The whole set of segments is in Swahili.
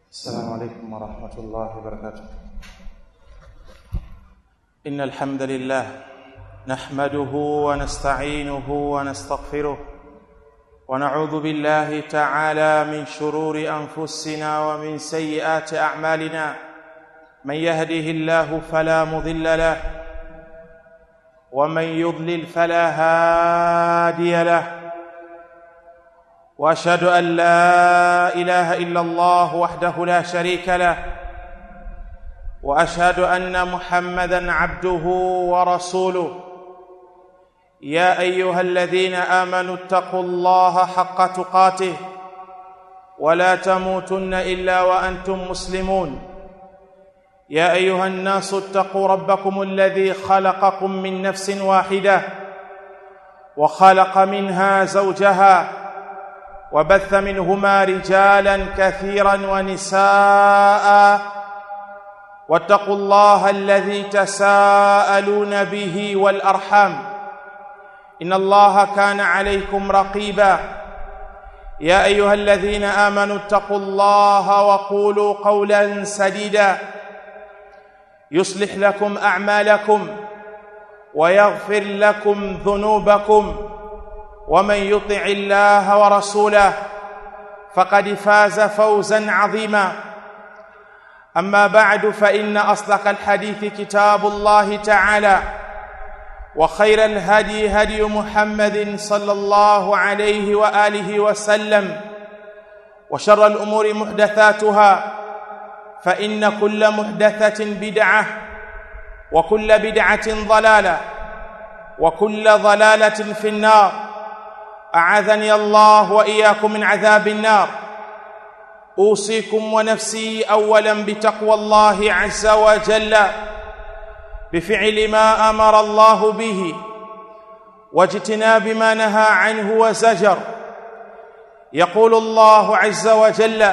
السلام عليكم ورحمة الله وبركاته. إن الحمد لله نحمده ونستعينه ونستغفره ونعوذ بالله تعالى من شرور أنفسنا ومن سيئات أعمالنا. من يهده الله فلا مضل له ومن يضلل فلا هادي له، واشهد ان لا اله الا الله وحده لا شريك له، واشهد ان محمدا عبده ورسوله. يا ايها الذين امنوا اتقوا الله حق تقاته ولا تموتن الا وانتم مسلمون. يا ايها الناس اتقوا ربكم الذي خلقكم من نفس واحده وخلق منها زوجها وبث منهما رجالا كثيرا ونساء، واتقوا الله الذي تساءلون به والأرحام إن الله كان عليكم رقيبا. يا أيها الذين آمنوا اتقوا الله وقولوا قولا سديدا يصلح لكم أعمالكم ويغفر لكم ذنوبكم، ومن يطع الله ورسوله فقد فاز فوزا عظيما. أما بعد، فإن أصدق الحديث كتاب الله تعالى، وخير الهدي هدي محمد صلى الله عليه وآله وسلم، وشر الأمور محدثاتها، فإن كل محدثة بدعة، وكل بدعة ضلالة، وكل ضلالة في النار. أعاذني الله وإياكم من عذاب النار. أوصيكم ونفسي أولا بتقوى الله عز وجل، بفعل ما أمر الله به واجتناب ما نهى عنه وزجر. يقول الله عز وجل: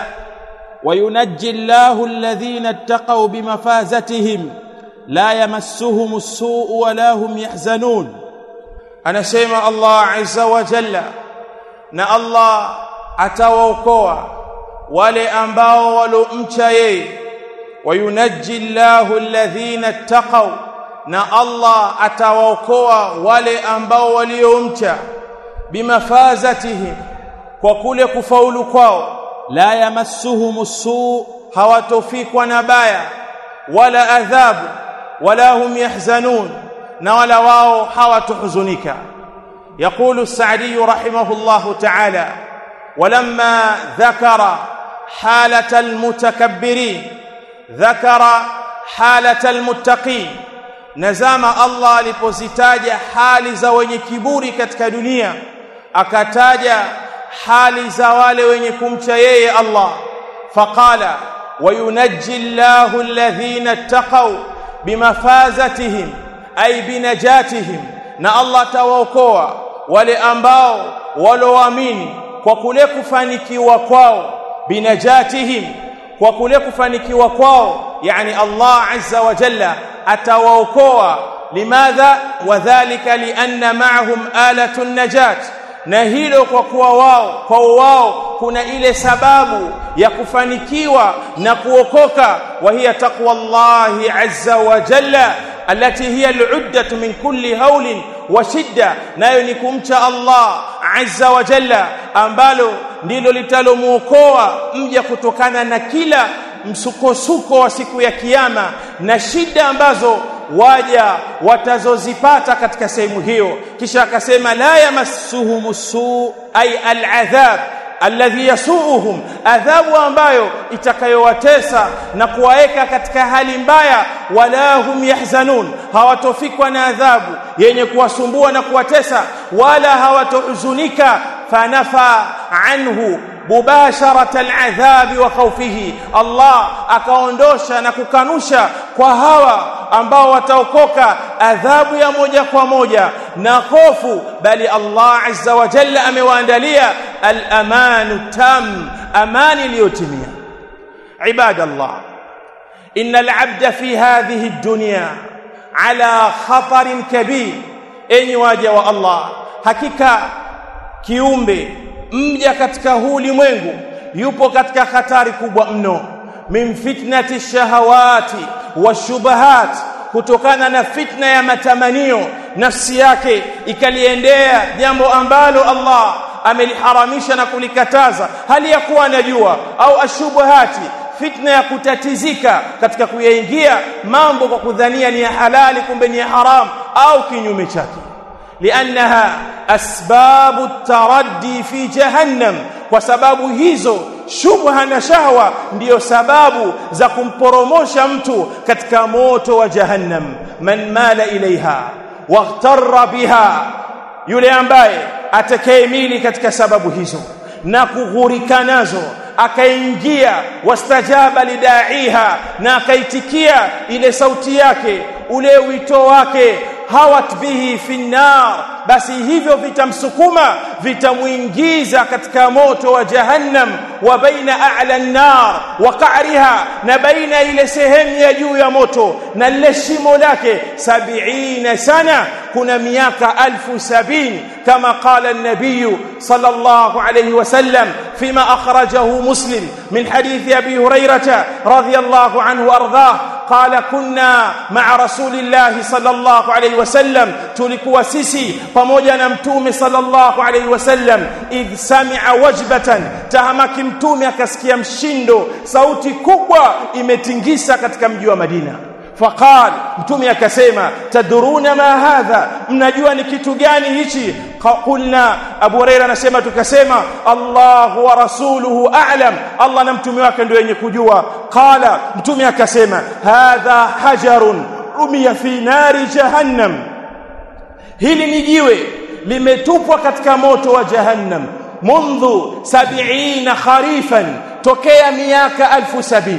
وينجي الله الذين اتقوا بمفازتهم لا يمسهم السوء ولا هم يحزنون. Anasema Allah azza wa jalla, na Allah atawaokoa wale ambao walomcha yeye. Wayunajji Allahu alladhina ittaqaw, na Allah atawaokoa wale ambao waliomcha. Bimafazatihim, kwa kule kufaulu kwao. La yamassuhumus suu, hawatofikwa na baya wala adhabu, wala hum yahzanun, na wala wao hawatuhuzunika. يقول السعدي رحمه الله تعالى: ولما ذكر حالة المتكبرين ذكر حالة المتقين. نزama Allah alipozitaja hali za wenye kiburi katika dunia, akataja hali za wale wenye kumcha yeye Allah. Faqala: وينجي الله الذين اتقوا بمفازتهم ay binajatihim, na Allah tawaokoa wale ambao waloamini kwa kule kufanikiwa kwao. Binajatihim, kwa kule kufanikiwa kwao, yani Allah azza wa jalla atawaokoa. Limadha? Wadhālika lianna ma'ahum alatun najat, na hilo kwa kuwa wao kuna ile sababu ya kufanikiwa na kuokoka. Wa hiya taqwallahi azza wa jalla التي هي العدة من كل هول وشدة، nayo ni kumcha Allah azza wa jalla, ambalo ndilo litalomuokoa mja kutokana na kila msukosuko wa siku ya kiyama na shida ambazo waja watazozipata katika sehemu hiyo. Kisha akasema: la yamassuhumus suu ay al'adhab alladhi yasuuhum, adhabu ambayo itakayowatesa na kuwaeka katika hali mbaya. Wala hum yahzanun, hawatofikwa na adhabu yenye kuwasumbua na kuwatesa, wala hawatohuzunika. Fanafa anhu mubasharata al'adhabi wa khawfihi, Allah akaondosha na kukanusha kwa hawa ambao wataokoka adhabu ya moja kwa moja na hofu, bali Allah azza wa jalla amewaandalia al-amanu tam, amani iliyotimia. Ibadallah, innal 'abda fi hadhihi ad-dunya ala khatarin kabir. Enyi waja wa Allah, hakika kiumbe mja katika huu ulimwengu yupo katika hatari kubwa mno. min fitnati shahawati washubahat, kutokana na fitna ya matamanio, nafsi yake ikaliendea jambo ambalo Allah ameliharamisha na kulikataza hali ya kuwa anajua, au ashubuhati, fitna ya kutatizika katika kuyaingia mambo kwa kudhania ni ya halali kumbe ni ya haram au kinyume chake. Liannaha asbabu taraddi fi jahannam, kwa sababu hizo shubha na shahwa ndiyo sababu za kumporomosha mtu katika moto wa jahannam. Man mala ilaiha waghtarra biha, yule ambaye atakayemili katika sababu hizo na kughurika nazo, akaingia wastajaba lidaiha, na akaitikia ile sauti yake, ule wito wake, hawat bihi fi nar, basi hivyo vitamsukuma, vitamuingiza katika moto wa jahannam. Wa baina a'la an-nar wa qa'riha, na baina ile sehemu ya juu ya moto na lile shimo lake 70 sana, kuna miaka 1070, kama qala an-nabiy sallallahu alayhi wasallam fima akhrajahu Muslim min hadithi Abi Hurairah radhiyallahu anhu ardhah قال كنا مع رسول الله صلى الله عليه وسلم, tulikuwa sisi pamoja na mtume sallallahu alayhi wasallam, idh sami'a wajbatan, tahamaki mtume akasikia mshindo, sauti kubwa imetingisa katika mji wa Madina. Faqal, mtume akasema, taduruna ma hadha, mnajua ni kitu gani hichi? Qulna, Abu Hurairah anasema tukasema, Allahu wa rasuluhu a'lam, Allah na mtume wake ndio wenye kujua. Qala, mtume akasema, hadha hajarun rumiya fi nari jahannam, hili ni jiwe limetupwa katika moto wa jahannam, mundhu 70 kharifan, tokea miaka 1070.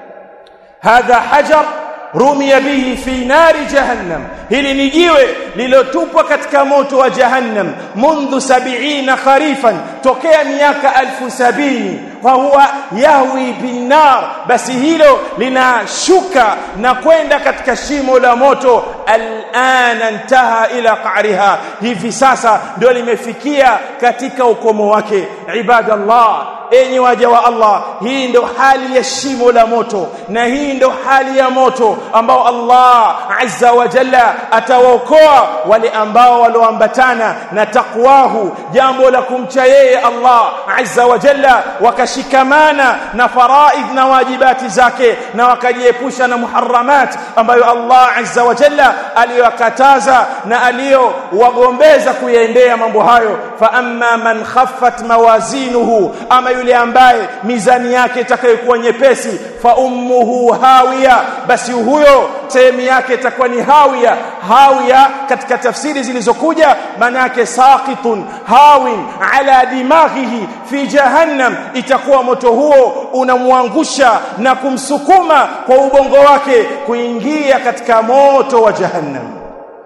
Hadha hajar rumiya bihi fi nari jahannam, hili ni jiwe lilotupwa katika moto wa jahannam, mundhu 70 kharifan, tokea miaka 1070. Wa huwa yahwi bin nar, basi hilo linashuka na kwenda katika shimo la moto. Al'ana intaha ila qa'riha, hivi sasa ndio limefikia katika ukomo wake. Ibadallah, enyi waja wa Allah, hii ndio hali ya shimo la moto, na hii ndio hali ya moto ambao Allah azza wa jalla atawaokoa wale ambao walioambatana na takwahu, jambo la kumcha yeye Allah azza wa jalla, wakashikamana na faraidh na wajibati zake, na wakajiepusha na muharramat ambayo Allah azza wa jalla aliyokataza na aliyowagombeza kuyaendea mambo hayo. Fa amma man khaffat mawazinuhu, ama yule ambaye mizani yake itakayokuwa nyepesi, fa ummuhu hawiya, basi huyo sehemu yake itakuwa ni hawiya. Hawiya katika tafsiri zilizokuja maana yake saqitun hawin ala dimaghihi fi jahannam, itakuwa moto huo unamwangusha na kumsukuma kwa ubongo wake kuingia katika moto wa jahannam.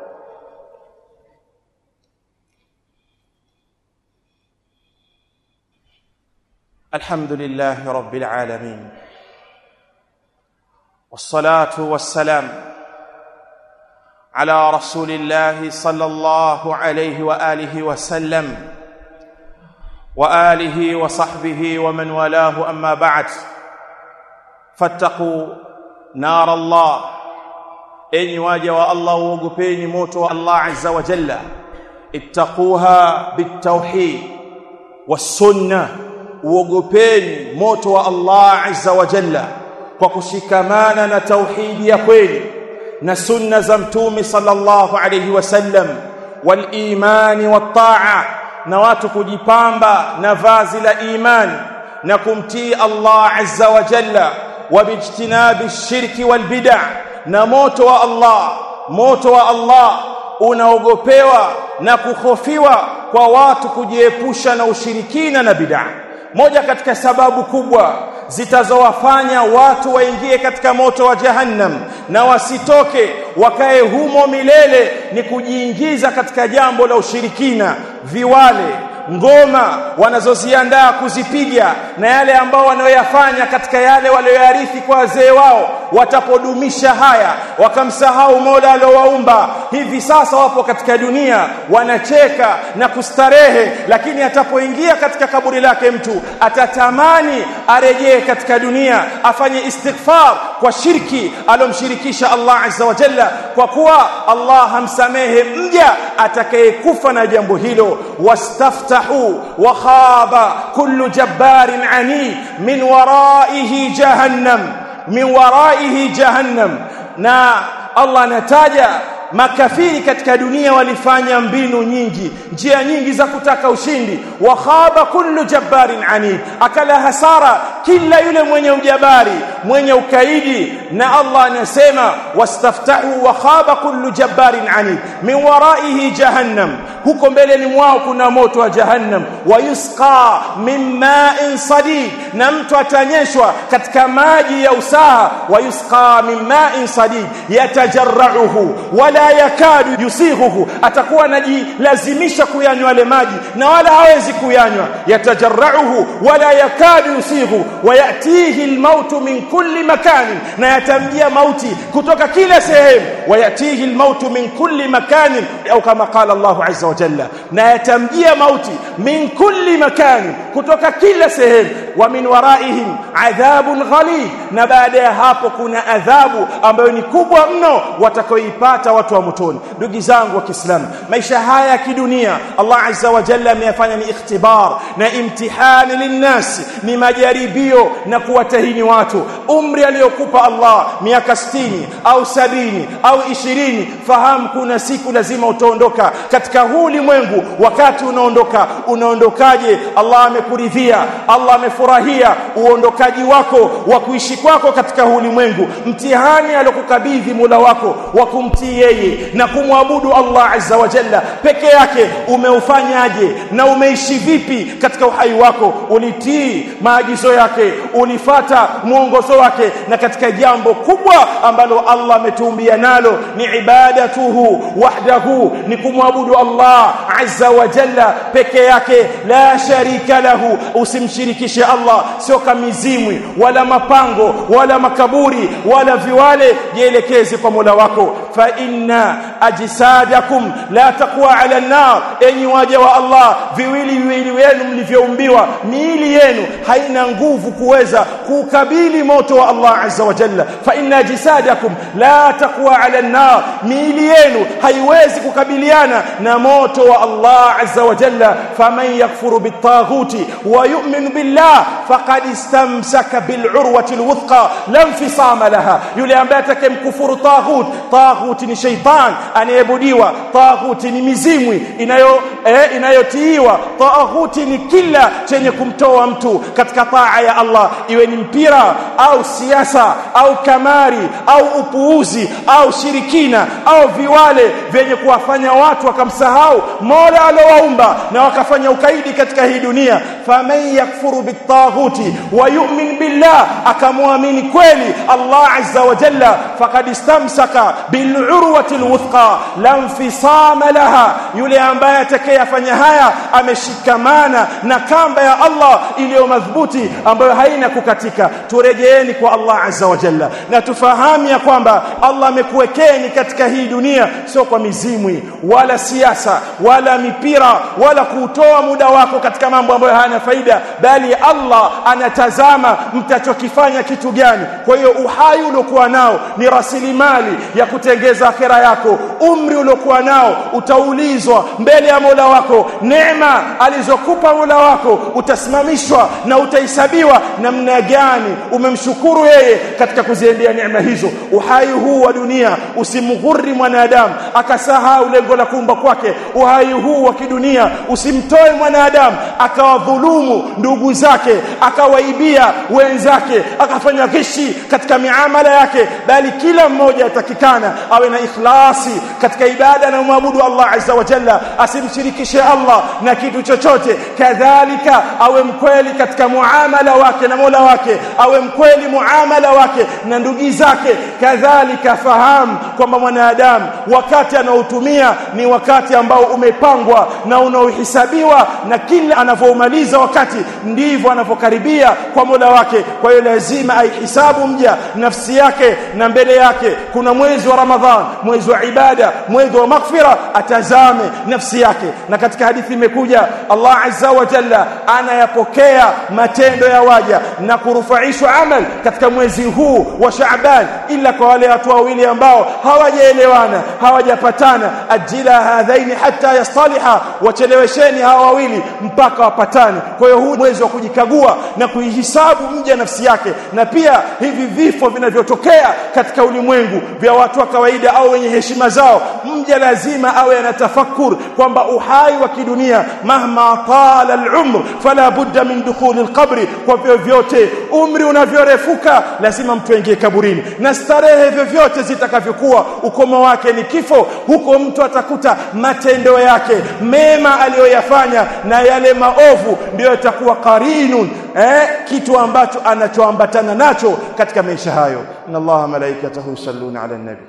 Alhamdulillahi rabbil alamin, wassalatu wassalam ala rasulillahi sallallahu alayhi wa alihi wa sallam wa alihi wa sahbihi wa man walahu, amma ba'd. Fattaqu nar Allah, enyi waja wa Allah, uogopeni moto wa Allah azza wa jalla. Ittaquha bitawhid was-sunnah, uogopeni moto wa Allah azza wa jalla kwa kushikamana na tauhidi ya kweli na sunna za mtume sallallahu alayhi wasallam, wal imani wat ta'a, na watu kujipamba na vazi la imani na kumtii Allah azza wa jalla, wa bijtinabi shirki wal bid'ah. Na moto wa Allah unaogopewa na kuhofiwa kwa watu kujiepusha na ushirikina na bid'ah. Moja katika sababu kubwa zitazowafanya watu waingie katika moto wa jahannam na wasitoke wakae humo milele ni kujiingiza katika jambo la ushirikina. Viwale, ngoma wanazoziandaa kuzipiga na yale ambao wanayoyafanya katika yale walioyarithi kwa wazee wao, watapodumisha haya wakamsahau Mola aliowaumba, hivi sasa wapo katika dunia wanacheka na kustarehe, lakini atapoingia katika kaburi lake mtu atatamani arejee katika dunia afanye istighfar kwa shirki alomshirikisha Allah azza wa jalla, kwa kuwa Allah hamsamehe mja atakayekufa na jambo hilo. Wastaftahu wa khaba kullu jabbarin anid min waraihi jahannam. Na Allah anataja makafiri katika dunia walifanya mbinu nyingi, njia nyingi za kutaka ushindi. Wa khaba kullu jabbarin anid, akala hasara kila yule mwenye ujabari, mwenye ukaidi. Na Allah anasema wastaftahu wa khaba kullu jabbarin anid min waraihi jahannam, huko mbele ni mwao kuna moto wa jahannam. Wa yusqa min ma'in sadid, na mtu atanyeshwa katika maji ya usaha. Wa yusqa min ma'in sadid yatajarra'uhu wala yakadu yusighuhu, atakuwa anajilazimisha kuyanywa yale maji na wala hawezi kuyanywa. Yatajarra'uhu wala yakadu yusighu wa yatihi almautu min kulli makan, na yatamjia mauti kutoka kila sehemu. Wa yatihi almautu min kulli makan, au kama qala Allah azza wa jalla, na yatamjia mauti min kulli makan, kutoka kila sehemu. Wa min waraihim adhabun ghalid, na baada ya hapo kuna adhabu ambayo ni kubwa mno watakaoipata watu wa motoni. Ndugu zangu wa Kiislamu, maisha haya ya kidunia Allah azza wa jalla ameyafanya ni ikhtibar na imtihani linnas, ni majaribio na kuwatahini watu. Umri aliyokupa Allah miaka 60 au 70 au 20, fahamu kuna siku lazima utaondoka katika huu ulimwengu. Wakati unaondokaje? Allah amekuridhia, Allah amefurahia uondokaji wako wa kuishi kwako katika huu ulimwengu. Mtihani alokukabidhi Mola wako wa kumtii yeye na kumwabudu Allah azza wa jalla peke yake, umeufanyaje na umeishi vipi katika uhai wako? Ulitii maagizo yake, ulifata mwongozo wake? Na katika jambo kubwa ambalo Allah ametuumbia nalo ni ibadatuhu wahdahu, ni kumwabudu Allah azza wa jalla peke yake, la sharika lahu, usimshirikishe Allah. Sio kamizimwi wala mapango wala makaburi wala viwale, jielekeze kwa Mola wako. Fa inna ajsadakum la taqwa ala an-nar, enyi waja wa Allah, viwili wenu mlivyoumbiwa, miili yenu haina nguvu kuweza kukabili moto wa Allah azza wa jalla. Fa inna ajsadakum la taqwa ala an-nar, miili yenu haiwezi kukabiliana na moto wa Allah azza wa jalla. Faman yakfuru bit-taghuti wa yu'min billah faqad istamsaka bil-urwati al-wuthqa la infisama laha, yule ambaye atakayemkufuru taghut ni shaitan anayeabudiwa, taghut ni mizimwi inayotiiwa, taghut ni kila chenye kumtoa mtu katika taa ya Allah, iwe ni mpira au siasa au kamari au upuuzi au shirikina au viwale vyenye kuwafanya watu wakamsahau Mola aliowaumba na wakafanya ukaidi katika hii dunia. Faman yakfuru bitaghuti wa yu'min billah, akamwamini kweli Allah azza wa jalla, faqad istamsaka bil'urwati alwuthqa la infisama laha, yule ambaye atakayefanya haya ameshikamana na kamba ya Allah iliyo madhubuti ambayo haina kukatika. Turejeeni kwa Allah azza wa jalla na tufahamu ya kwamba Allah amekuwekeni katika hii dunia sio kwa mizimwi wala siasa wala mipira wala kutoa muda wako katika mambo ambayo hayana faida, bali Allah anatazama mtachokifanya kitu gani. Kwa hiyo uhai uliokuwa nao ni rasilimali ya kutengeza akhera yako. Umri uliokuwa nao utaulizwa mbele ya Mola wako. Neema alizokupa Mola wako utasimamishwa na utahesabiwa namna gani umemshukuru yeye katika kuziendea neema hizo. Uhai huu wa dunia usimghurri mwanadamu akasahau lengo la kuumba kwake. Uhai huu wa kidunia usimtoe mwanadamu akawadhulumu ndugu zake, akawaibia wenzake, akafanya ghishi katika miamala yake, bali kila mmoja atakikana awe na ikhlasi katika ibada na muabudu Allah azza wa jalla, asimshirikishe Allah na kitu chochote. Kadhalika awe mkweli katika muamala wake na Mola wake, awe mkweli muamala wake na ndugu zake. Kadhalika fahamu kwamba mwanadamu wakati anaotumia ni wakati ambao umepangwa na unaohesabiwa, na kila anavomaliza wakati ndivyo anavokaribia kwa Mola wake. Kwa hiyo lazima aihisabu mja nafsi yake, na mbele yake kuna mwezi wa Ramadhan, mwezi wa ibada, mwezi wa maghfira, atazame nafsi yake. Na katika hadithi imekuja Allah azza wa jalla anayapokea matendo ya waja na kurufaishwa amal katika mwezi huu wa Shaaban, ila kwa wale watu wawili ambao hawajaelewana, hawajapatana. Ajila hadhaini hatta yastaliha, wachelewesheni hawa wawili mpaka wapatane. Kwa hiyo huu mwezi wa kujikagua na kuihisabu mja nafsi yake. Na pia hivi vifo vinavyotokea katika ulimwengu vya watu wa kawaida au wenye heshima zao, mja lazima awe anatafakur kwamba uhai wa kidunia mahma tala al-umr fala budda min dukhul al-qabr, kwa vyovyote umri unavyorefuka lazima mtu aingie kaburini, na starehe vyovyote zitakavyokuwa ukomo wake ni kifo. Huko mtu atakuta matendo yake mema aliyoyafanya na yale maovu ndio yatakuwa qarinun, kitu ambacho anachoambatana nacho katika maisha hayo. inna Allaha malaikatahu yusalluna ala nabi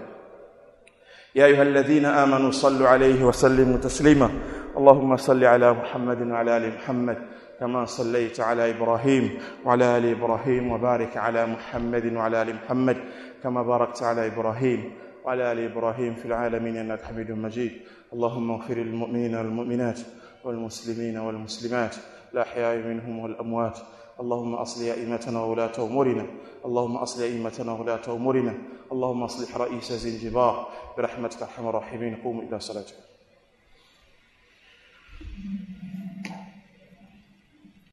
ya ayyuhalladhina amanu sallu alayhi wa sallimu taslima. Allahumma salli ala Muhammadin wa ala ali Muhammad كما صليت على إبراهيم وعلى آل إبراهيم، وبارك على محمد وعلى آل محمد كما باركت على إبراهيم وعلى آل إبراهيم في العالمين إنك حميد مجيد. اللهم اغفر للمؤمنين والمؤمنات والمسلمين والمسلمات الأحياء منهم والأموات. اللهم أصلح أئمتنا وولاة أمورنا، اللهم أصلح أئمتنا وولاة أمورنا، اللهم أصلح رئيس زنجبار برحمتك أرحم الراحمين. قوموا إلى صلاتكم.